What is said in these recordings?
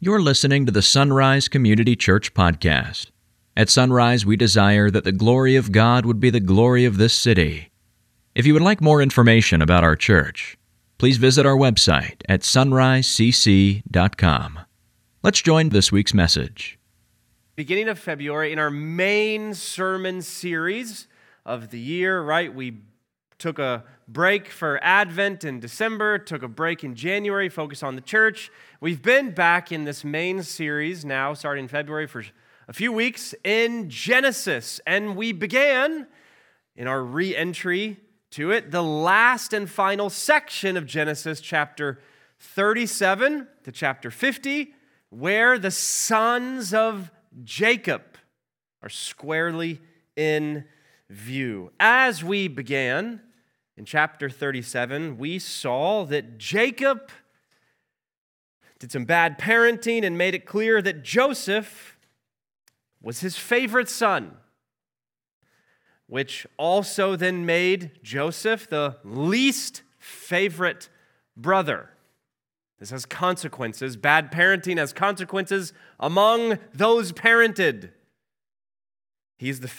You're listening to the Sunrise Community Church podcast. At Sunrise, we desire that the glory of God would be the glory of this city. If you would like more information about our church, please visit our website at sunrisecc.com. Let's join this week's message. Beginning of February, in our main sermon series of the year, right? We took a break for Advent in December, took a break in January, focused on the church. We've been back in this main series now, starting in February, for a few weeks in Genesis. And we began, in our re-entry to it, the last and final section of Genesis, chapter 37 to chapter 50, where the sons of Jacob are squarely in view. As we began in chapter 37, we saw that Jacob did some bad parenting and made it clear that Joseph was his favorite son, which also then made Joseph the least favorite brother. This has consequences. Bad parenting has consequences among those parented. He's the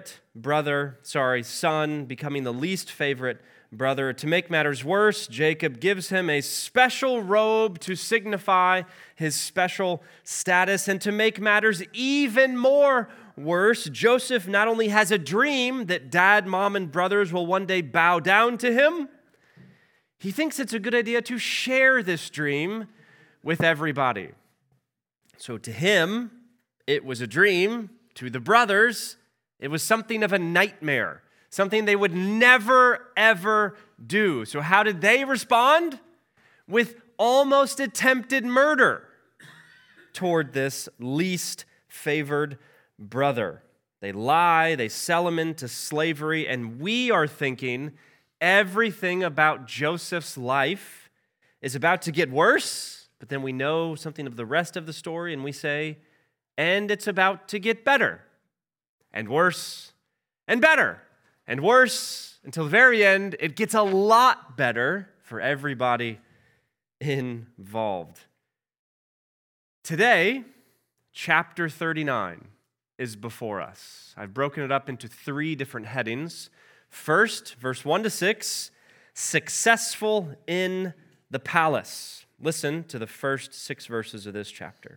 son, becoming the least favorite brother. To make matters worse, Jacob gives him a special robe to signify his special status. And to make matters even more worse, Joseph not only has a dream that dad, mom, and brothers will one day bow down to him, he thinks it's a good idea to share this dream with everybody. So to him, it was a dream. To the brothers, it was something of a nightmare, something they would never, ever do. So how did they respond? With almost attempted murder toward this least favored brother. They lie, they sell him into slavery, and we are thinking everything about Joseph's life is about to get worse, but then we know something of the rest of the story, and we say, and it's about to get better, and worse, and better, and worse, until the very end, it gets a lot better for everybody involved. Today, chapter 39 is before us. I've broken it up into 3 different headings. First, verse 1 to 6, successful in the palace. Listen to the first 6 verses of this chapter.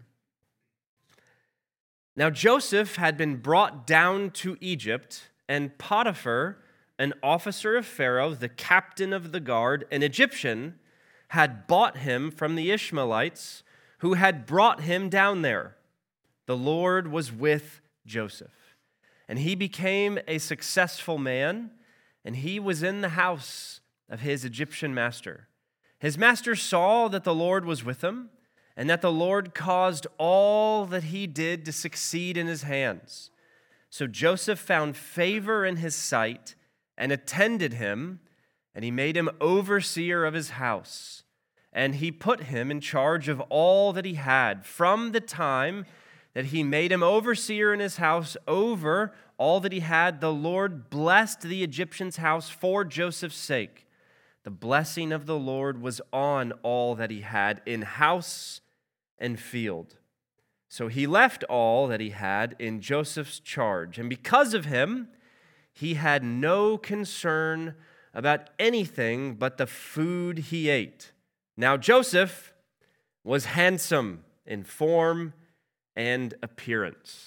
Now Joseph had been brought down to Egypt, and Potiphar, an officer of Pharaoh, the captain of the guard, an Egyptian, had bought him from the Ishmaelites who had brought him down there. The Lord was with Joseph, and he became a successful man, and he was in the house of his Egyptian master. His master saw that the Lord was with him, and that the Lord caused all that he did to succeed in his hands. So Joseph found favor in his sight and attended him, and he made him overseer of his house. And he put him in charge of all that he had. From the time that he made him overseer in his house over all that he had, the Lord blessed the Egyptian's house for Joseph's sake. The blessing of the Lord was on all that he had in house and field. So he left all that he had in Joseph's charge. And because of him, he had no concern about anything but the food he ate. Now Joseph was handsome in form and appearance.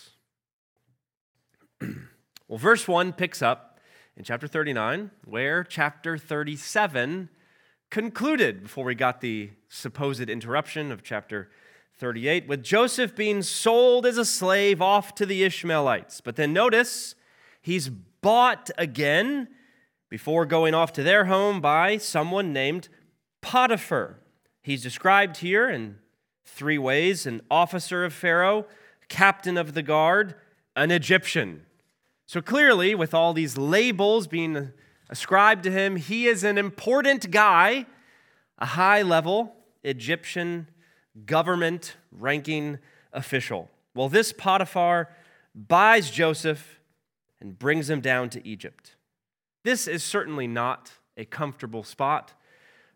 Well, verse 1 picks up in chapter 39, where chapter 37 concluded before we got the supposed interruption of chapter 38, with Joseph being sold as a slave off to the Ishmaelites. But then notice, he's bought again before going off to their home by someone named Potiphar. He's described here in 3 ways: an officer of Pharaoh, captain of the guard, an Egyptian. So clearly, with all these labels being ascribed to him, he is an important guy, a high-level Egyptian government-ranking official. Well, this Potiphar buys Joseph and brings him down to Egypt. This is certainly not a comfortable spot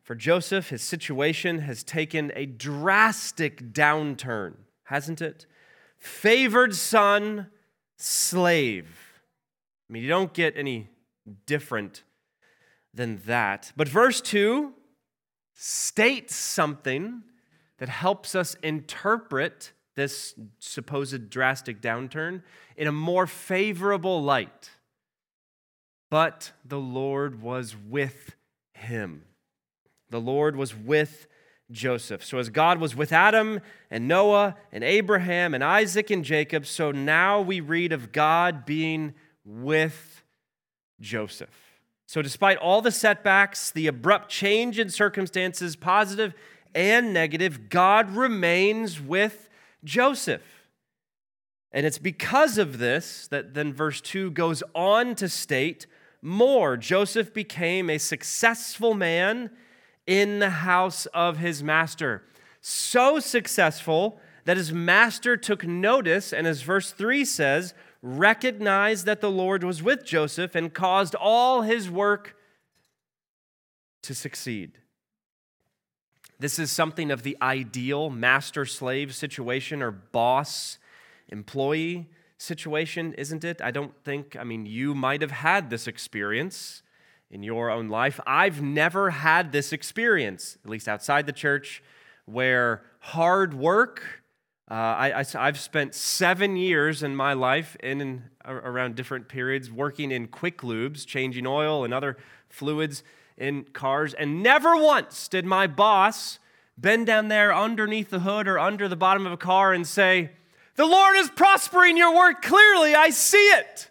For Joseph, his situation has taken a drastic downturn, hasn't it? Favored son, slave. I mean, you don't get any different than that. But verse 2 states something that helps us interpret this supposed drastic downturn in a more favorable light. But the Lord was with him. The Lord was with Joseph. So as God was with Adam and Noah and Abraham and Isaac and Jacob, so now we read of God being with Joseph. So despite all the setbacks, the abrupt change in circumstances, positive and negative, God remains with Joseph. And it's because of this that then verse 2 goes on to state more. Joseph became a successful man in the house of his master. So successful that his master took notice, and as verse 3 says, recognized that the Lord was with Joseph and caused all his work to succeed. This is something of the ideal master-slave situation or boss-employee situation, isn't it? You might have had this experience in your own life. I've never had this experience, at least outside the church, where hard work, I've spent 7 years in my life in and around different periods working in quick lubes, changing oil and other fluids in cars, and never once did my boss bend down there underneath the hood or under the bottom of a car and say, "The Lord is prospering your work clearly, I see it."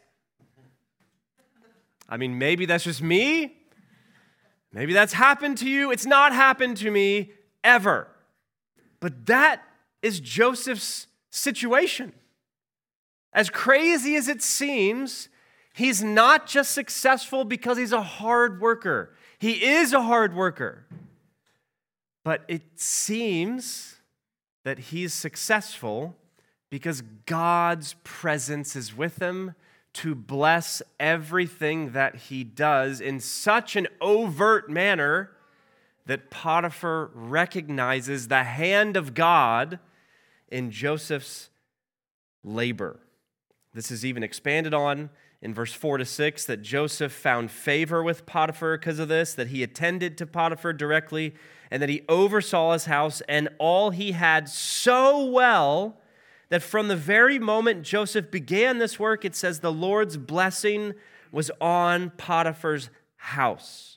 I mean, maybe that's just me. Maybe that's happened to you. It's not happened to me ever. But that is Joseph's situation. As crazy as it seems, he's not just successful because he's a hard worker. He is a hard worker. But it seems that he's successful because God's presence is with him to bless everything that he does in such an overt manner that Potiphar recognizes the hand of God in Joseph's labor. This is even expanded on in verse 4-6, that Joseph found favor with Potiphar because of this, that he attended to Potiphar directly, and that he oversaw his house and all he had so well that from the very moment Joseph began this work, it says the Lord's blessing was on Potiphar's house.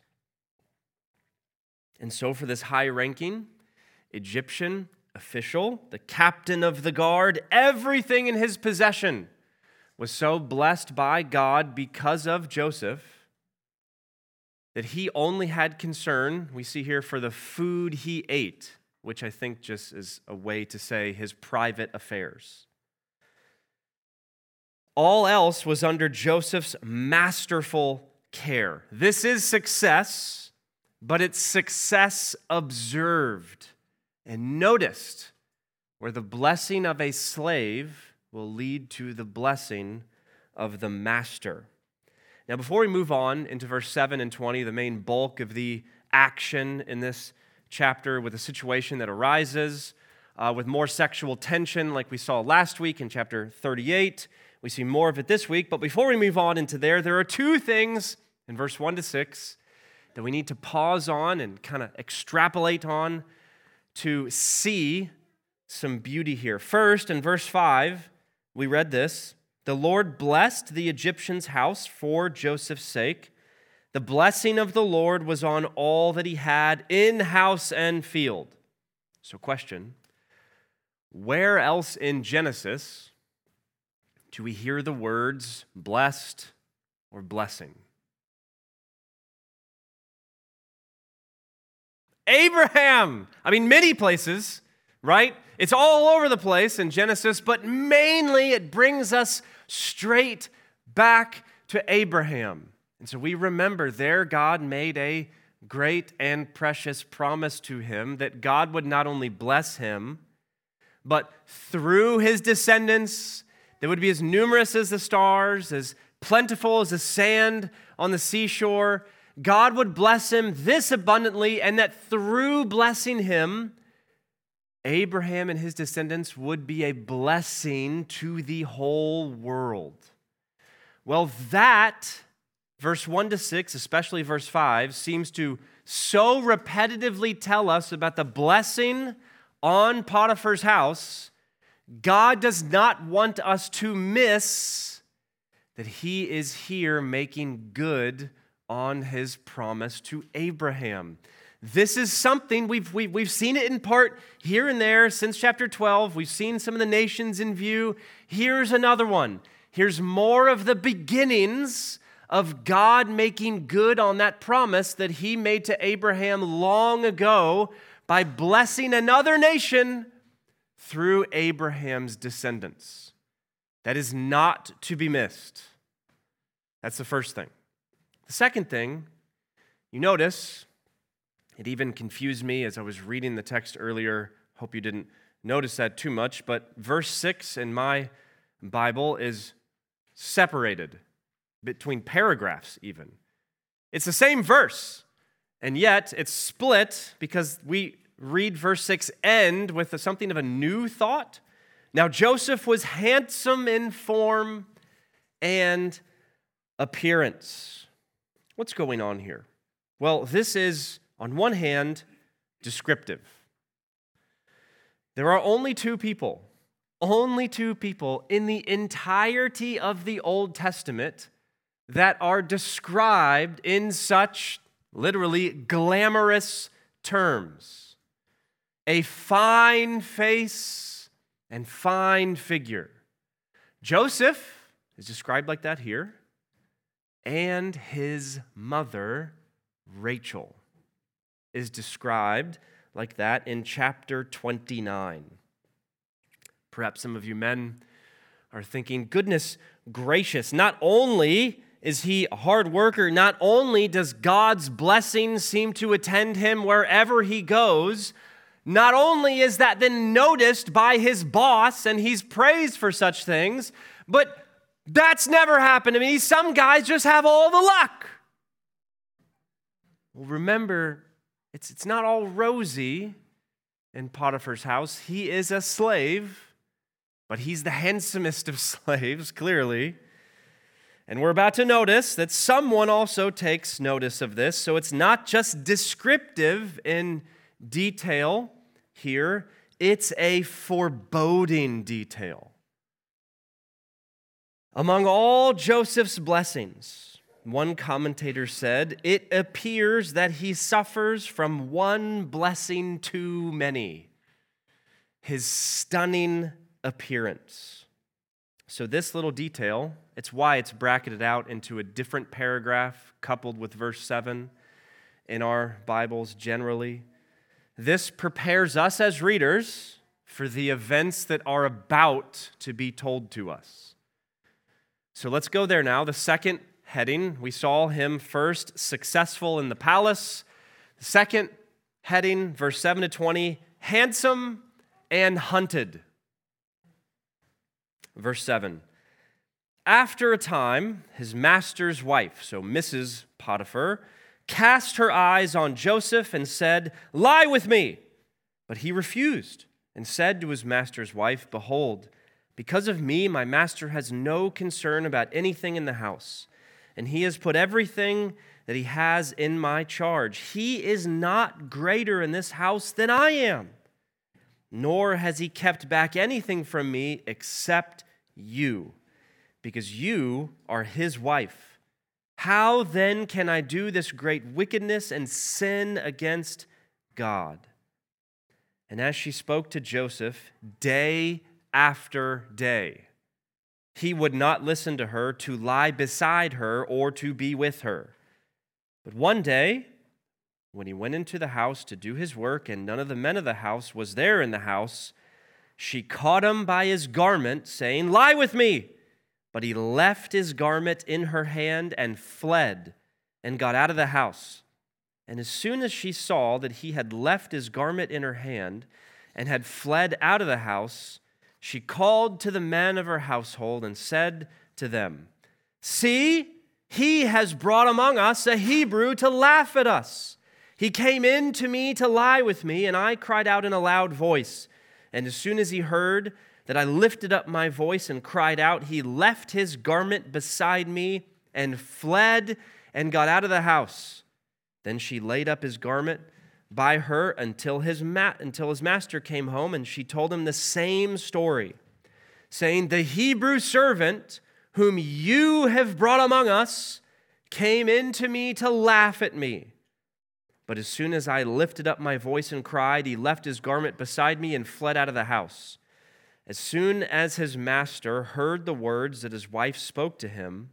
And so for this high-ranking Egyptian official, the captain of the guard, everything in his possession was so blessed by God because of Joseph that he only had concern, we see here, for the food he ate, which I think just is a way to say his private affairs. All else was under Joseph's masterful care. This is success, but it's success observed and noticed, where the blessing of a slave will lead to the blessing of the master. Now, before we move on into verse 7 and 20, the main bulk of the action in this chapter with a situation that arises with more sexual tension like we saw last week in chapter 38. We see more of it this week. But before we move on into there are two things in verse 1-6 that we need to pause on and kind of extrapolate on to see some beauty here. First, in verse 5, we read this: the Lord blessed the Egyptian's house for Joseph's sake. The blessing of the Lord was on all that he had in house and field. So question, where else in Genesis do we hear the words blessed or blessing? Abraham! Many places, right? It's all over the place in Genesis, but mainly it brings us straight back to Abraham. And so we remember there God made a great and precious promise to him that God would not only bless him, but through his descendants, they would be as numerous as the stars, as plentiful as the sand on the seashore, God would bless him this abundantly, and that through blessing him, Abraham and his descendants would be a blessing to the whole world. Well, that, verse 1 to 6, especially verse 5, seems to so repetitively tell us about the blessing on Potiphar's house. God does not want us to miss that he is here making good on his promise to Abraham. This is something we've seen it in part here and there since chapter 12. We've seen some of the nations in view. Here's another one. Here's more of the beginnings of God making good on that promise that he made to Abraham long ago by blessing another nation through Abraham's descendants. That is not to be missed. That's the first thing. The second thing, you notice, it even confused me as I was reading the text earlier. Hope you didn't notice that too much, but verse 6 in my Bible is separated between paragraphs even. It's the same verse, and yet it's split because we read verse 6 end with something of a new thought. Now Joseph was handsome in form and appearance. What's going on here? Well, this is, on one hand, descriptive. There are only two people in the entirety of the Old Testament that are described in such literally glamorous terms. A fine face and fine figure. Joseph is described like that here, and his mother, Rachel, is described like that in chapter 29. Perhaps some of you men are thinking, goodness gracious, not only is he a hard worker, not only does God's blessing seem to attend him wherever he goes, not only is that then noticed by his boss and he's praised for such things, but that's never happened to me. Some guys just have all the luck. Well, remember, it's not all rosy in Potiphar's house. He is a slave, but he's the handsomest of slaves, clearly. And we're about to notice that someone also takes notice of this. So it's not just descriptive in detail here, it's a foreboding detail. Among all Joseph's blessings, one commentator said, it appears that he suffers from one blessing too many, his stunning appearance. So this little detail, it's why it's bracketed out into a different paragraph coupled with verse 7 in our Bibles generally. This prepares us as readers for the events that are about to be told to us. So let's go there now. The second heading, we saw him first successful in the palace. The second heading, verse 7 to 20, handsome and hunted. Verse 7, after a time, his master's wife, so Mrs. Potiphar, cast her eyes on Joseph and said, lie with me. But he refused and said to his master's wife, behold, because of me, my master has no concern about anything in the house, and he has put everything that he has in my charge. He is not greater in this house than I am, nor has he kept back anything from me except you, because you are his wife. How then can I do this great wickedness and sin against God? And as she spoke to Joseph day after day, he would not listen to her to lie beside her or to be with her. But one day, when he went into the house to do his work, and none of the men of the house was there in the house, she caught him by his garment, saying, lie with me. But he left his garment in her hand and fled and got out of the house. And as soon as she saw that he had left his garment in her hand and had fled out of the house, she called to the men of her household and said to them, see, he has brought among us a Hebrew to laugh at us. He came in to me to lie with me, and I cried out in a loud voice. And as soon as he heard that I lifted up my voice and cried out, he left his garment beside me and fled and got out of the house. Then she laid up his garment by her until his master came home, and she told him the same story, saying, the Hebrew servant whom you have brought among us came in to me to laugh at me. But as soon as I lifted up my voice and cried, he left his garment beside me and fled out of the house. As soon as his master heard the words that his wife spoke to him,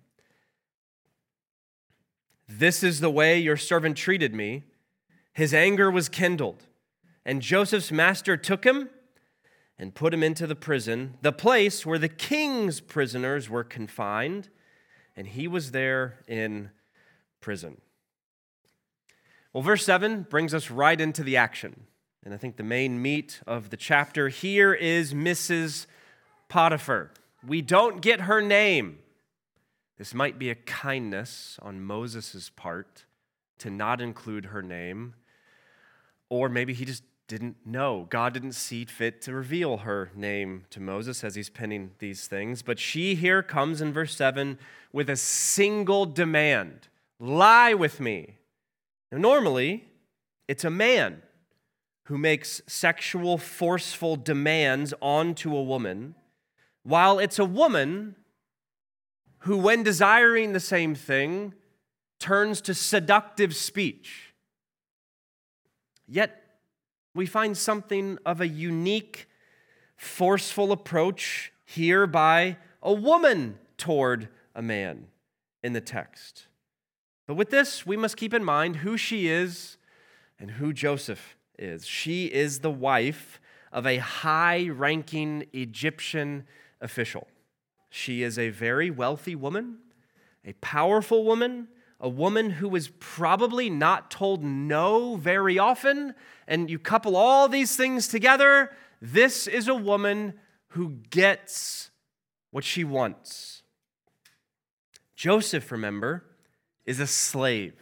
this is the way your servant treated me, his anger was kindled. And Joseph's master took him and put him into the prison, the place where the king's prisoners were confined, and he was there in prison. Well, verse 7 brings us right into the action. And I think the main meat of the chapter here is Mrs. Potiphar. We don't get her name. This might be a kindness on Moses' part to not include her name, or maybe he just didn't know. God didn't see fit to reveal her name to Moses as he's penning these things. But she here comes in verse 7 with a single demand. Lie with me. Now, normally, it's a man who makes sexual, forceful demands onto a woman, while it's a woman who, when desiring the same thing, turns to seductive speech. Yet, we find something of a unique, forceful approach here by a woman toward a man in the text. But with this, we must keep in mind who she is and who Joseph is. She is the wife of a high-ranking Egyptian official. She is a very wealthy woman, a powerful woman, a woman who is probably not told no very often, and you couple all these things together, this is a woman who gets what she wants. Joseph, remember, is a slave,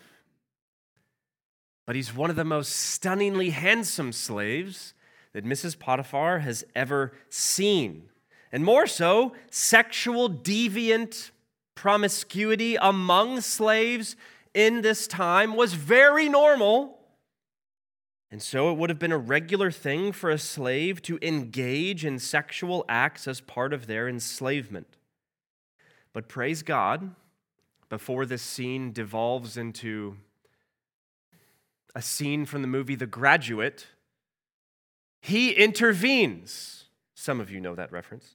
but he's one of the most stunningly handsome slaves that Mrs. Potiphar has ever seen. And more so, sexual deviant promiscuity among slaves in this time was very normal. And so it would have been a regular thing for a slave to engage in sexual acts as part of their enslavement. But praise God, before this scene devolves into a scene from the movie The Graduate, he intervenes. Some of you know that reference.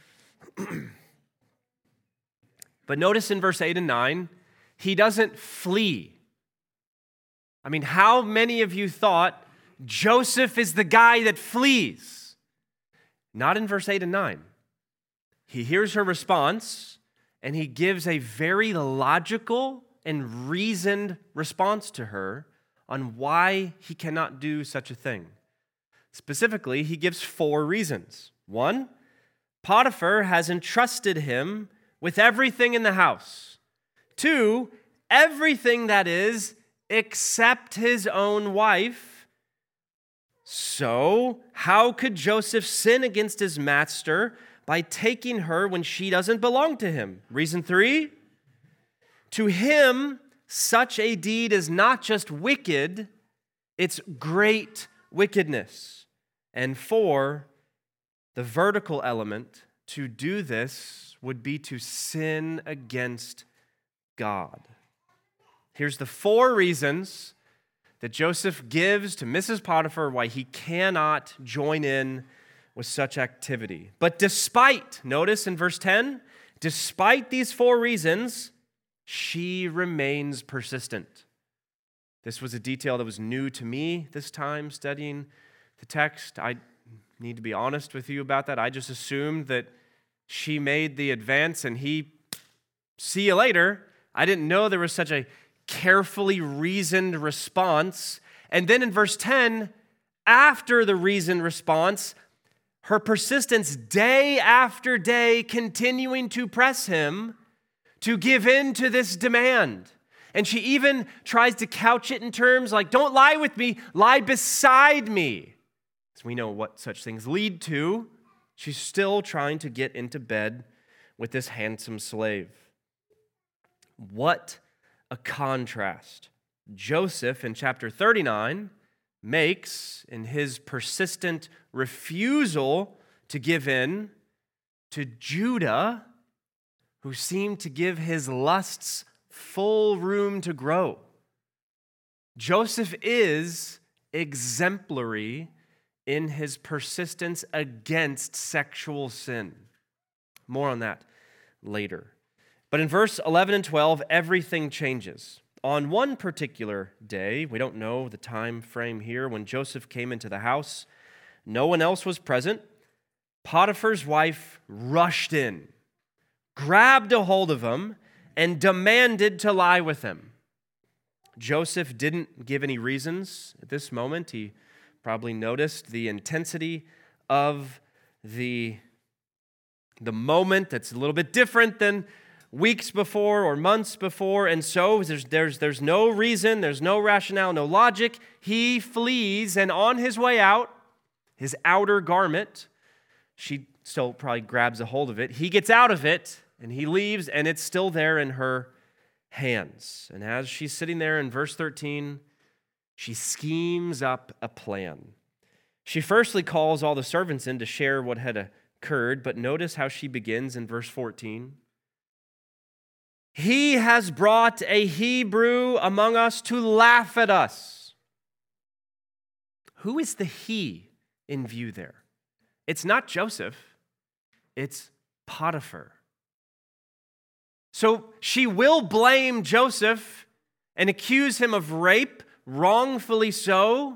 But notice in verse 8 and 9, he doesn't flee. I mean, how many of you thought Joseph is the guy that flees? Not in verse 8 and 9. He hears her response, and he gives a very logical and reasoned response to her on why he cannot do such a thing. Specifically, he gives 4 reasons. 1, Potiphar has entrusted him with everything in the house. 2, everything that is except his own wife. So, how could Joseph sin against his master by taking her when she doesn't belong to him? Reason 3, to him, such a deed is not just wicked, it's great wickedness. And 4, the vertical element, to do this would be to sin against God. Here's the 4 reasons that Joseph gives to Mrs. Potiphar why he cannot join in with such activity. But despite, notice in verse 10, despite these 4 reasons, she remains persistent. This was a detail that was new to me this time studying the text. I need to be honest with you about that. I just assumed that she made the advance and he, see you later. I didn't know there was such a carefully reasoned response. And then in verse 10, after the reasoned response, her persistence day after day continuing to press him to give in to this demand. And she even tries to couch it in terms like, don't lie with me, lie beside me. As we know what such things lead to, she's still trying to get into bed with this handsome slave. What a contrast Joseph in chapter 39 makes in his persistent refusal to give in to Judah, who seemed to give his lusts full room to grow. Joseph is exemplary in his persistence against sexual sin. More on that later. But in verse 11 and 12, everything changes. On one particular day, we don't know the time frame here, when Joseph came into the house, no one else was present. Potiphar's wife rushed in, grabbed a hold of him, and demanded to lie with him. Joseph didn't give any reasons at this moment. He probably noticed the intensity of the moment that's a little bit different than weeks before or months before, and so there's no reason, there's no rationale, no logic. He flees, and on his way out, his outer garment, she still probably grabs a hold of it. He gets out of it, and he leaves, and it's still there in her hands. And as she's sitting there in verse 13, she schemes up a plan. She firstly calls all the servants in to share what had occurred, but notice how she begins in verse 14. He has brought a Hebrew among us to laugh at us. Who is the he in view there? It's not Joseph, it's Potiphar. So she will blame Joseph and accuse him of rape, wrongfully so.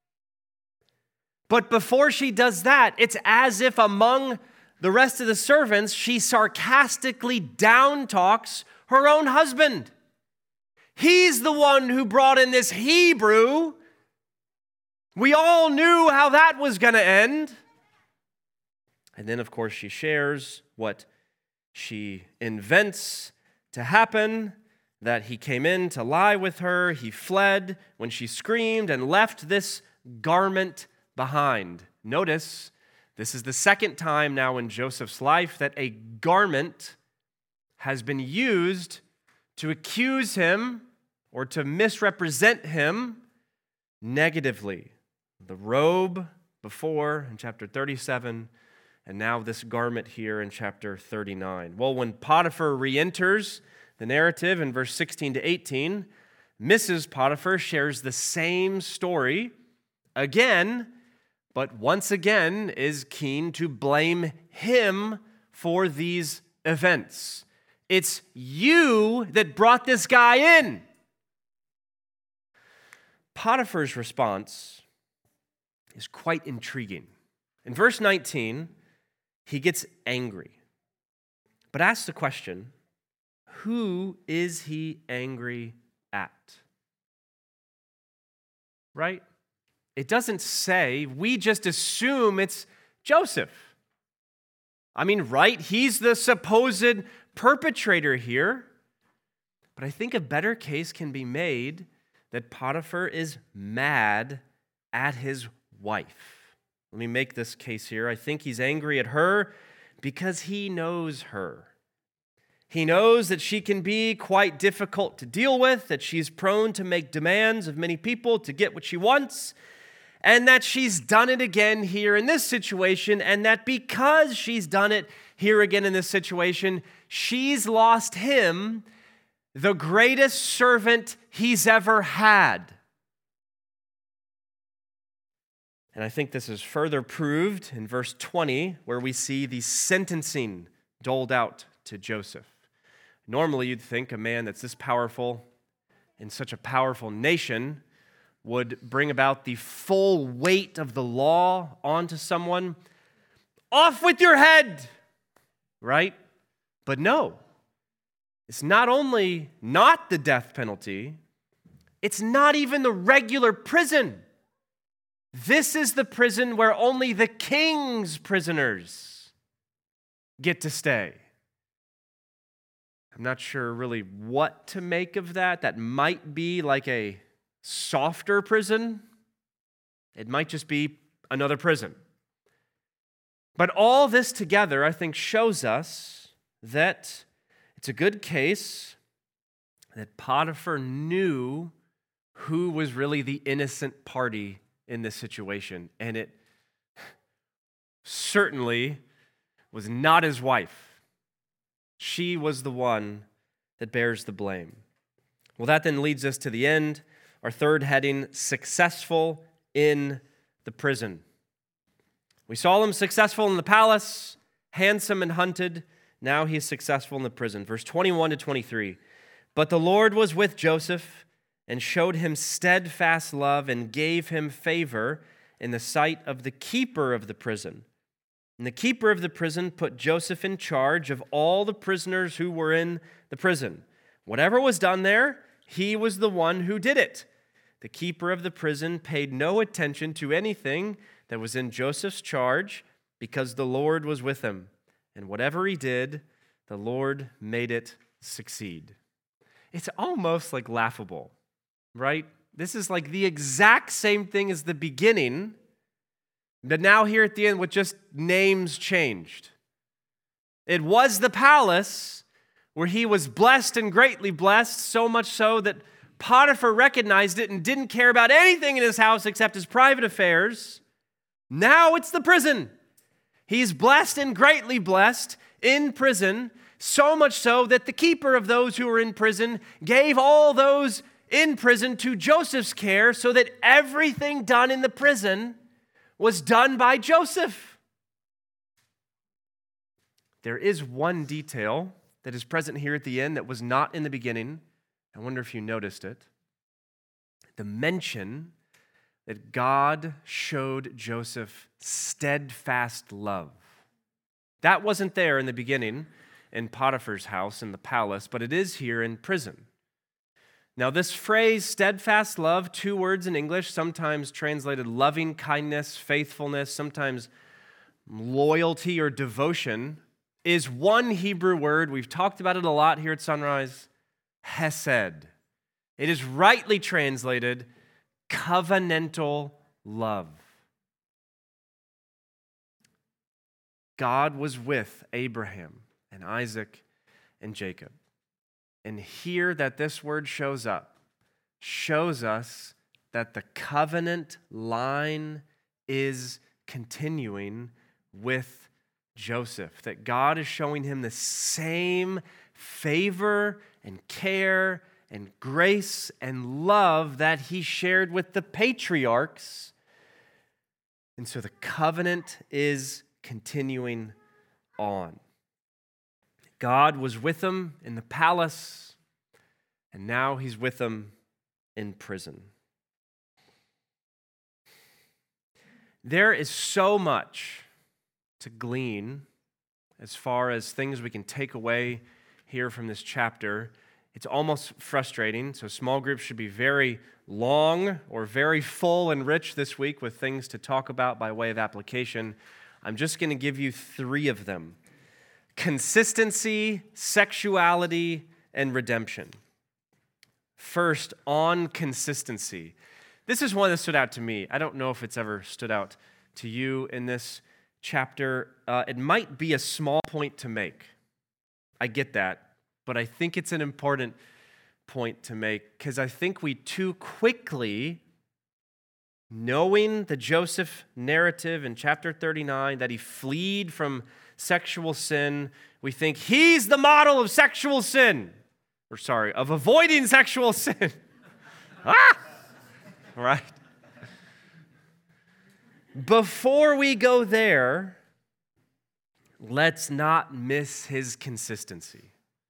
But before she does that, it's as if among the rest of the servants, she sarcastically down-talks her own husband. He's the one who brought in this Hebrew. We all knew how that was going to end. And then, of course, she shares what she invents to happen, that he came in to lie with her, he fled when she screamed and left this garment behind. Notice, this is the second time now in Joseph's life that a garment has been used to accuse him or to misrepresent him negatively. The robe before in chapter 37, and now this garment here in chapter 39. Well, when Potiphar re-enters the narrative in verse 16 to 18, Mrs. Potiphar shares the same story again, but once again is keen to blame him for these events. It's you that brought this guy in. Potiphar's response is quite intriguing. In verse 19, he gets angry, but asks the question, who is he angry at? Right? It doesn't say, we just assume it's Joseph. I mean, right? He's the supposed perpetrator here. But I think a better case can be made that Potiphar is mad at his wife. Let me make this case here. I think he's angry at her because he knows her. He knows that she can be quite difficult to deal with, that she's prone to make demands of many people to get what she wants, and that she's done it again here in this situation, and that because she's done it here again in this situation, she's lost him, the greatest servant he's ever had. And I think this is further proved in verse 20, where we see the sentencing doled out to Joseph. Normally, you'd think a man that's this powerful in such a powerful nation would bring about the full weight of the law onto someone. Off with your head, right? But no, it's not only not the death penalty, it's not even the regular prison. This is the prison where only the king's prisoners get to stay. I'm not sure really what to make of that. That might be like a softer prison. It might just be another prison. But all this together, I think, shows us that it's a good case that Potiphar knew who was really the innocent party in this situation. And it certainly was not his wife. She was the one that bears the blame. Well, that then leads us to the end. Our third heading, successful in the prison. We saw him successful in the palace, handsome and hunted. Now he is successful in the prison. Verse 21 to 23. But the Lord was with Joseph and showed him steadfast love and gave him favor in the sight of the keeper of the prison. And the keeper of the prison put Joseph in charge of all the prisoners who were in the prison. Whatever was done there, he was the one who did it. The keeper of the prison paid no attention to anything that was in Joseph's charge because the Lord was with him. And whatever he did, the Lord made it succeed. It's almost like laughable, right? This is like the exact same thing as the beginning, but now here at the end with just names changed. It was the palace where he was blessed and greatly blessed, so much so that Potiphar recognized it and didn't care about anything in his house except his private affairs. Now it's the prison. He's blessed and greatly blessed in prison, so much so that the keeper of those who were in prison gave all those in prison to Joseph's care so that everything done in the prison was done by Joseph. There is one detail that is present here at the end that was not in the beginning. I wonder if you noticed it. The mention that God showed Joseph steadfast love. That wasn't there in the beginning in Potiphar's house in the palace, but it is here in prison. Now, this phrase, steadfast love, 2 words in English, sometimes translated loving kindness, faithfulness, sometimes loyalty or devotion, is one Hebrew word. We've talked about it a lot here at Sunrise, hesed. It is rightly translated covenantal love. God was with Abraham and Isaac and Jacob. And here that this word shows up, shows us that the covenant line is continuing with Joseph, that God is showing him the same favor and care and grace and love that he shared with the patriarchs. And so the covenant is continuing on. God was with him in the palace, and now he's with him in prison. There is so much to glean as far as things we can take away here from this chapter. It's almost frustrating. So small groups should be very long or very full and rich this week with things to talk about by way of application. I'm just going to give you 3 of them. Consistency, sexuality, and redemption. First, on consistency. This is one that stood out to me. I don't know if it's ever stood out to you in this chapter. It might be a small point to make. I get that, but I think it's an important point to make because I think we too quickly, knowing the Joseph narrative in chapter 39, that he fled from sexual sin, we think he's the model of sexual sin. Of avoiding sexual sin. Right? Before we go there, let's not miss his consistency.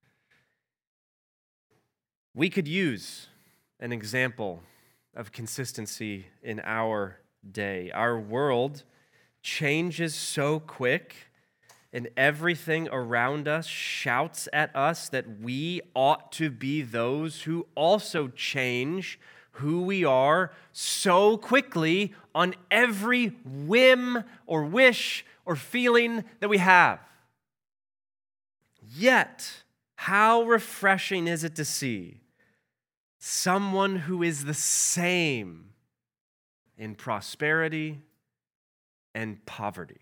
We could use an example of consistency in our day. Our world changes so quick, and everything around us shouts at us that we ought to be those who also change who we are so quickly on every whim or wish or feeling that we have. Yet, How refreshing is it to see someone who is the same in prosperity and poverty.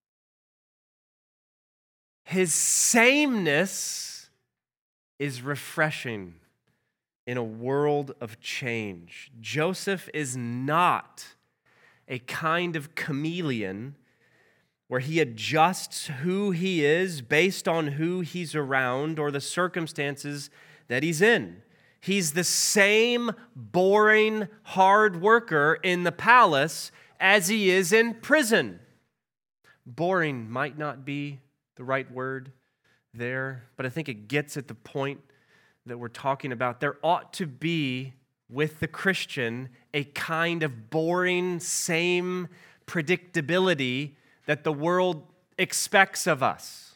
His sameness is refreshing in a world of change. Joseph is not a kind of chameleon where he adjusts who he is based on who he's around or the circumstances that he's in. He's the same boring, hard worker in the palace as he is in prison. Boring might not be the right word there, but I think it gets at the point that we're talking about. There ought to be, with the Christian, a kind of boring, same predictability that the world expects of us.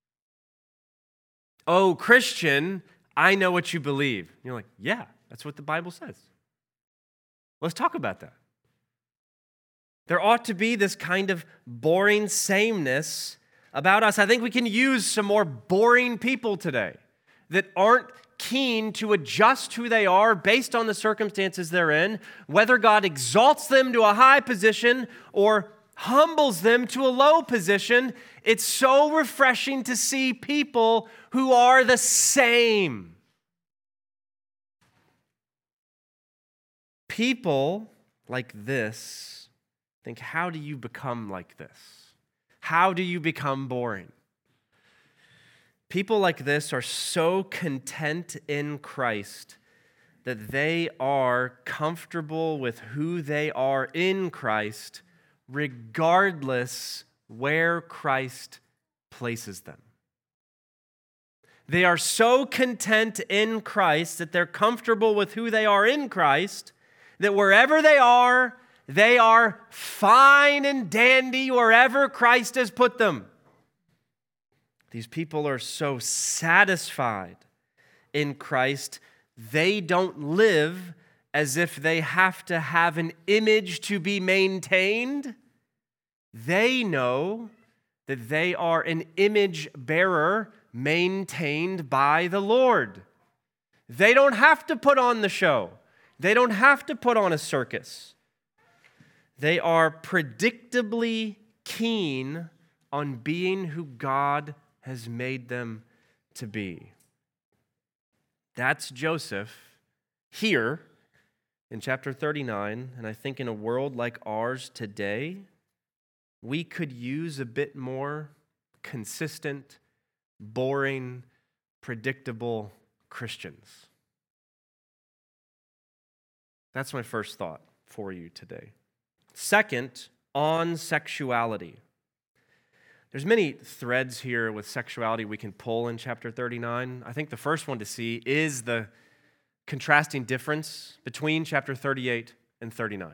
Oh, Christian, I know what you believe. And you're like, yeah, that's what the Bible says. Let's talk about that. There ought to be this kind of boring sameness about us. I think we can use some more boring people today that aren't keen to adjust who they are based on the circumstances they're in, whether God exalts them to a high position or humbles them to a low position. It's so refreshing to see people who are the same. People like this think, how do you become like this? How do you become boring? People like this are so content in Christ that they are comfortable with who they are in Christ, regardless where Christ places them. They are so content in Christ that they're comfortable with who they are in Christ, that wherever they are fine and dandy wherever Christ has put them. These people are so satisfied in Christ, they don't live as if they have to have an image to be maintained. They know that they are an image bearer maintained by the Lord. They don't have to put on the show. They don't have to put on a circus. They are predictably keen on being who God has made them to be. That's Joseph here in chapter 39, and I think in a world like ours today, we could use a bit more consistent, boring, predictable Christians. That's my first thought for you today. Second, on sexuality. There's many threads here with sexuality we can pull in chapter 39. I think the first one to see is the contrasting difference between chapter 38 and 39.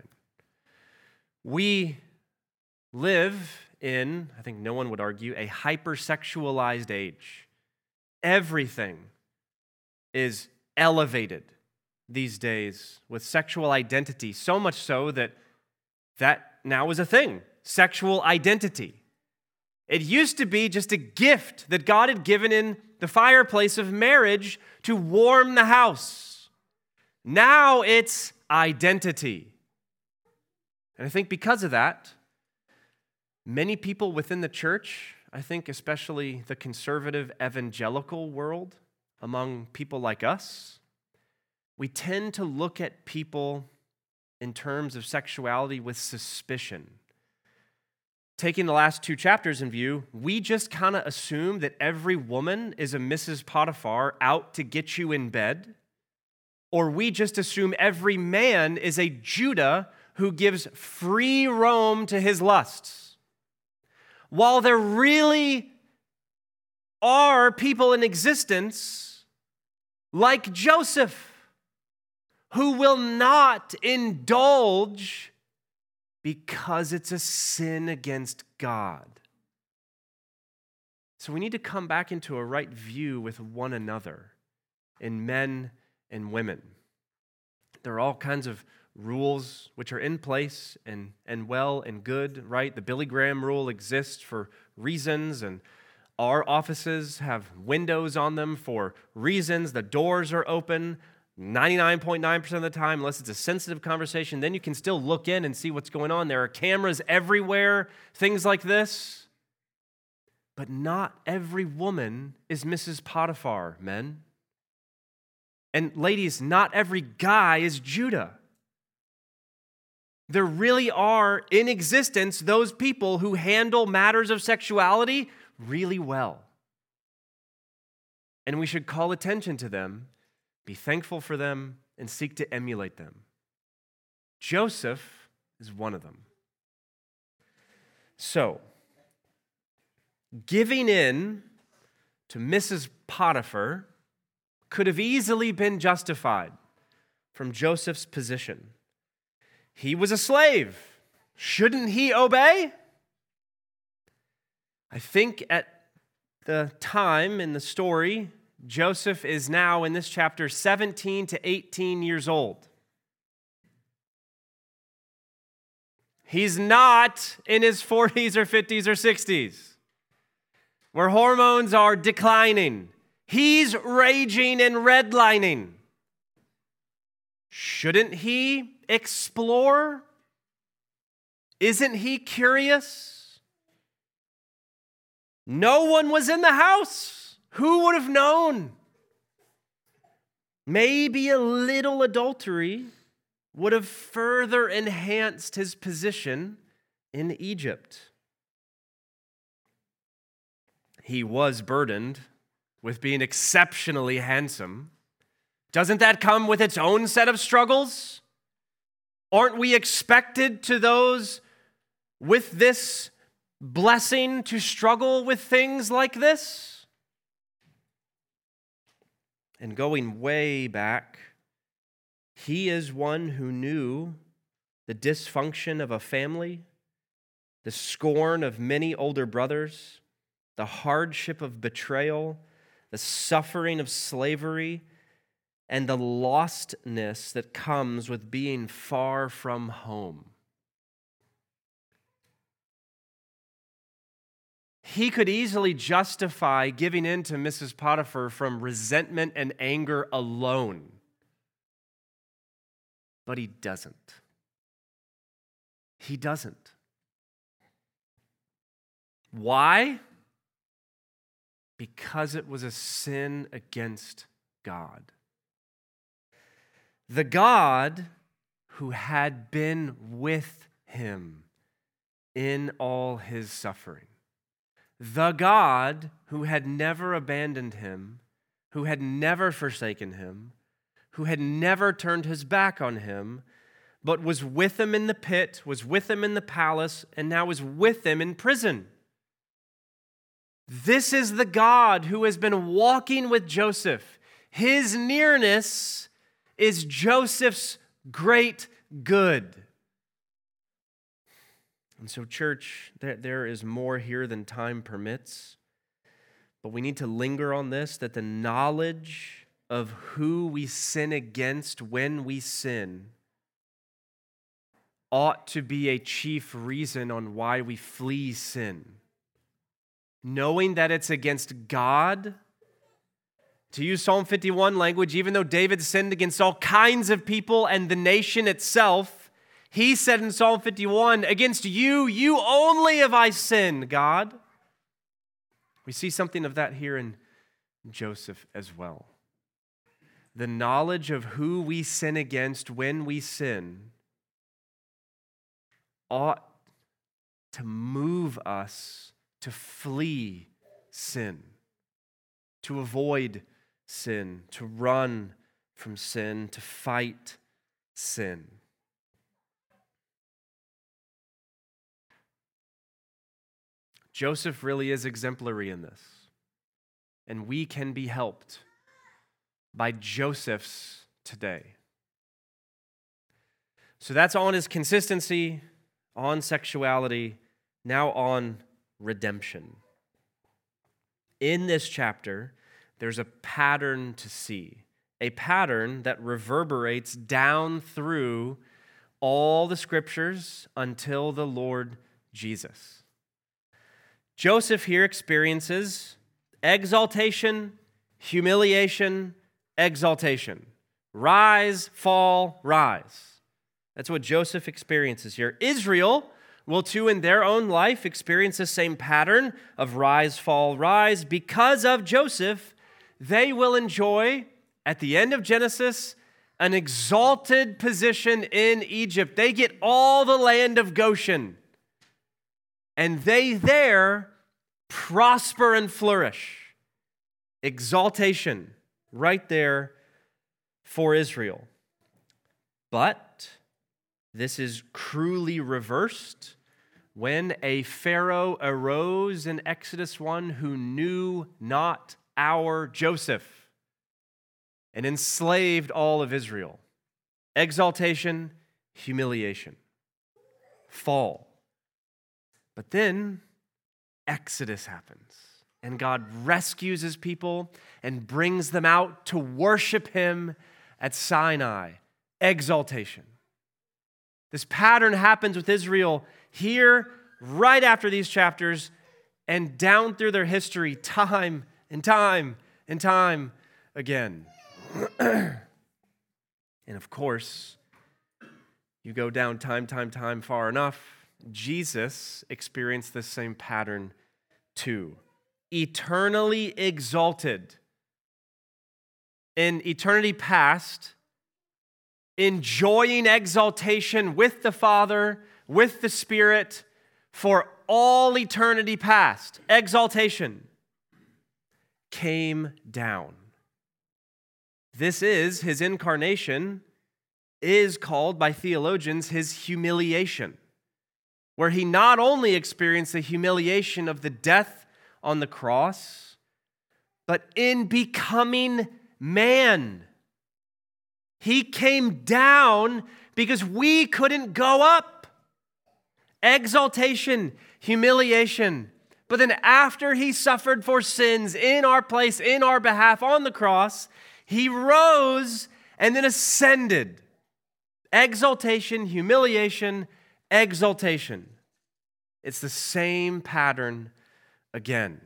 We live in, I think no one would argue, a hypersexualized age. Everything is elevated these days with sexual identity, so much so that now is a thing, sexual identity. It used to be just a gift that God had given in the fireplace of marriage to warm the house. Now it's identity. And I think because of that, many people within the church, I think especially the conservative evangelical world, among people like us, we tend to look at people in terms of sexuality with suspicion. Taking the last two chapters in view, we just kind of assume that every woman is a Mrs. Potiphar out to get you in bed, or we just assume every man is a Judah who gives free roam to his lusts. While there really are people in existence like Joseph who will not indulge because it's a sin against God. So we need to come back into a right view with one another in men and women. There are all kinds of rules which are in place and well and good, right? The Billy Graham rule exists for reasons, and Our offices have windows on them for reasons. The doors are open 99.9% of the time, unless it's a sensitive conversation. Then you can still look in and see what's going on. There are cameras everywhere, things like this. But not every woman is Mrs. Potiphar, men. And ladies, not every guy is Judah. There really are in existence those people who handle matters of sexuality really well. And we should call attention to them, be thankful for them, and seek to emulate them. Joseph is one of them. So, giving in to Mrs. Potiphar could have easily been justified from Joseph's position. He was a slave. Shouldn't he obey? I think at the time in the story, Joseph is now in this chapter 17 to 18 years old. He's not in his 40s or 50s or 60s, where hormones are declining. He's raging and redlining. Shouldn't he explore? Isn't he curious? No one was in the house. Who would have known? Maybe a little adultery would have further enhanced his position in Egypt. He was burdened with being exceptionally handsome. Doesn't that come with its own set of struggles? Aren't we expected to those with this blessing to struggle with things like this? And going way back, he is one who knew the dysfunction of a family, the scorn of many older brothers, the hardship of betrayal, the suffering of slavery, and the lostness that comes with being far from home. He could easily justify giving in to Mrs. Potiphar from resentment and anger alone. But he doesn't. He doesn't. Why? Because it was a sin against God. The God who had been with him in all his suffering. The God who had never abandoned him, who had never forsaken him, who had never turned his back on him, but was with him in the pit, was with him in the palace, and now is with him in prison. This is the God who has been walking with Joseph. His nearness is Joseph's great good. And so, church, there is more here than time permits. But we need to linger on this, that the knowledge of who we sin against when we sin ought to be a chief reason on why we flee sin. Knowing that it's against God. To use Psalm 51 language, even though David sinned against all kinds of people and the nation itself, he said in Psalm 51, against you only have I sinned, God. We see something of that here in Joseph as well. The knowledge of who we sin against when we sin ought to move us to flee sin, to avoid sin, to run from sin, to fight sin. Joseph really is exemplary in this, and we can be helped by Joseph's today. So that's on his consistency, on sexuality, now on redemption. In this chapter, there's a pattern to see, a pattern that reverberates down through all the scriptures until the Lord Jesus. Joseph here experiences exaltation, humiliation, exaltation. Rise, fall, rise. That's what Joseph experiences here. Israel will too in their own life experience the same pattern of rise, fall, rise. Because of Joseph, they will enjoy, at the end of Genesis, an exalted position in Egypt. They get all the land of Goshen, and they there prosper and flourish. Exaltation right there for Israel. But this is cruelly reversed when a Pharaoh arose in Exodus 1 who knew not our Joseph and enslaved all of Israel. Exaltation, humiliation, fall. But then Exodus happens, and God rescues his people and brings them out to worship him at Sinai. Exaltation. This pattern happens with Israel here, right after these chapters, and down through their history, time and time and time again. And of course, you go down time far enough, Jesus experienced this same pattern too. Eternally exalted. In eternity past, enjoying exaltation with the Father, with the Spirit, for all eternity past. Exaltation came down. This is, his incarnation is called by theologians his humiliation, where he not only experienced the humiliation of the death on the cross, but in becoming man. He came down because we couldn't go up. Exaltation, humiliation. But then after he suffered for sins in our place, in our behalf on the cross, he rose and then ascended. Exaltation, humiliation, exaltation. It's the same pattern again.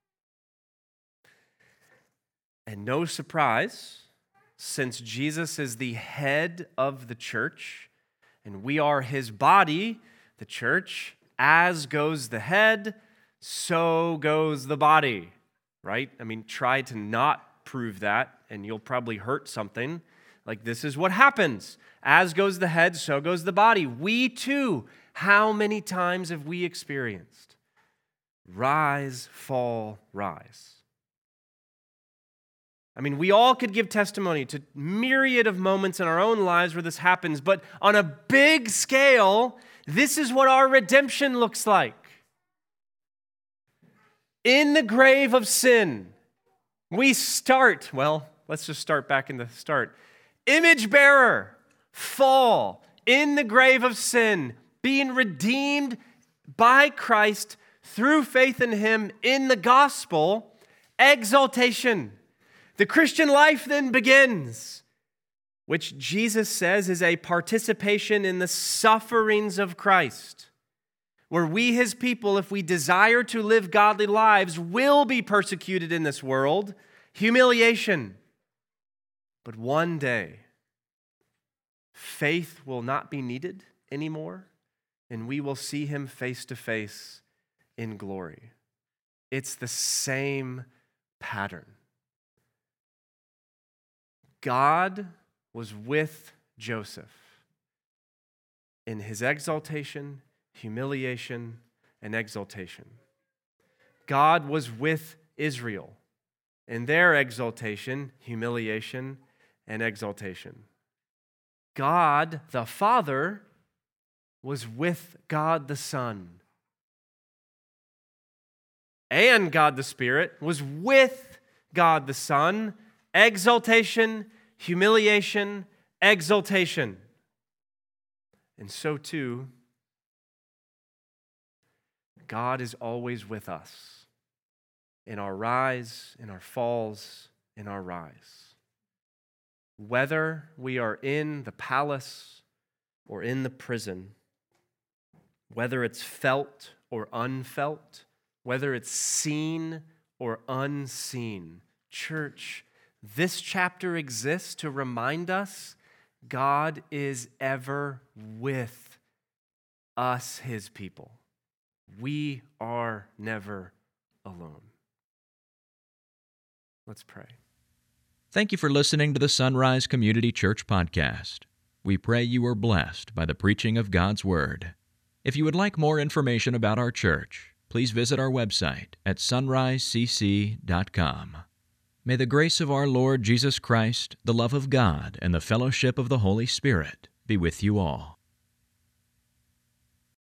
And no surprise, since Jesus is the head of the church, and we are his body, the church, as goes the head, so goes the body, right? I mean, try to not prove that, and you'll probably hurt something. Like, this is what happens. As goes the head, so goes the body. We too, how many times have we experienced rise, fall, rise? I mean, we all could give testimony to myriad of moments in our own lives where this happens, but on a big scale, this is what our redemption looks like. In the grave of sin, we start, let's just start back in the start. Image bearer, fall, in the grave of sin, being redeemed by Christ through faith in him in the gospel, exaltation. The Christian life then begins, which Jesus says is a participation in the sufferings of Christ, where we, his people, if we desire to live godly lives, will be persecuted in this world, humiliation. But one day, faith will not be needed anymore, and we will see him face to face in glory. It's the same pattern. God was with Joseph in his exaltation, humiliation, and exaltation. God was with Israel in their exaltation, humiliation, and exaltation. God the Father was with God the Son. And God the Spirit was with God the Son. Exaltation, humiliation, exaltation. And so too, God is always with us in our rise, in our falls, in our rise. Whether we are in the palace or in the prison, whether it's felt or unfelt, whether it's seen or unseen. Church, this chapter exists to remind us God is ever with us, his people. We are never alone. Let's pray. Thank you for listening to the Sunrise Community Church podcast. We pray you are blessed by the preaching of God's Word. If you would like more information about our church, please visit our website at sunrisecc.com. May the grace of our Lord Jesus Christ, the love of God, and the fellowship of the Holy Spirit be with you all.